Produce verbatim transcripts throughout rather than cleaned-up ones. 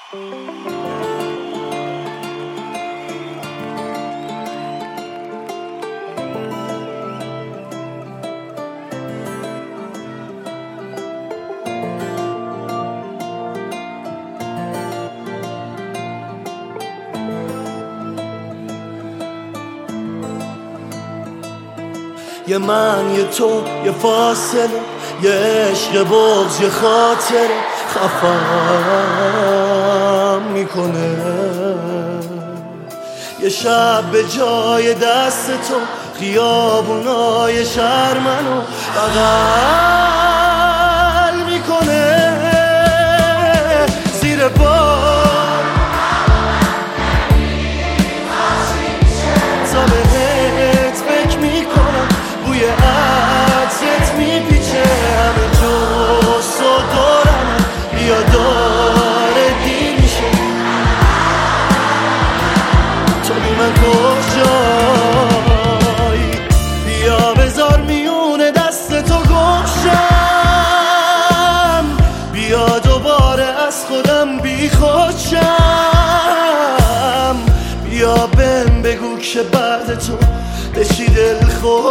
یه من یه تو یه فاصله، یه عشق بغض یه خاطره خفم میکنه. یه شب به جای دست تو خیابونای شهر منو بغل میکنه. زیر بار تا بهت فکر میکنم، بوی عطرت میپیچه همه جز و دورم، بیا داره دیر میشه. تو بی من کجایی؟ بیا بذار میونه دست تو گمشم، بیا دوباره از خودم بی خودشم. بیا بهم بگو که بعد تو به چی دل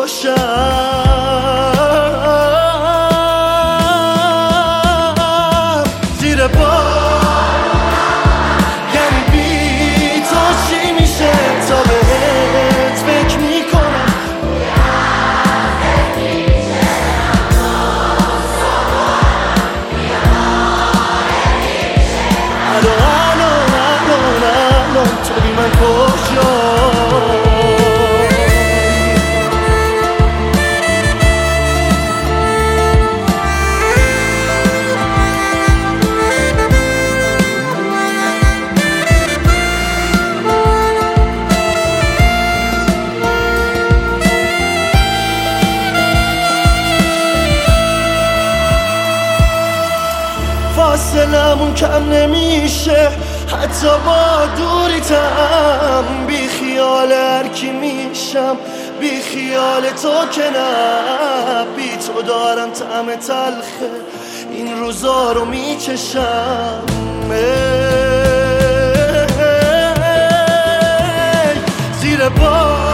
خوشم. زیر بار یعنی بی تو چی میشه؟ تا بهت فکر میکنم الو الو الو الو تو بی من کجایی؟ فاصلمون کم نمیشه حتی با دوریتم، بی خیال هر کی میشم، بی خیال تو که نه. بی تو دارم طعم تلخه این روزا رو میچشم. زیر بار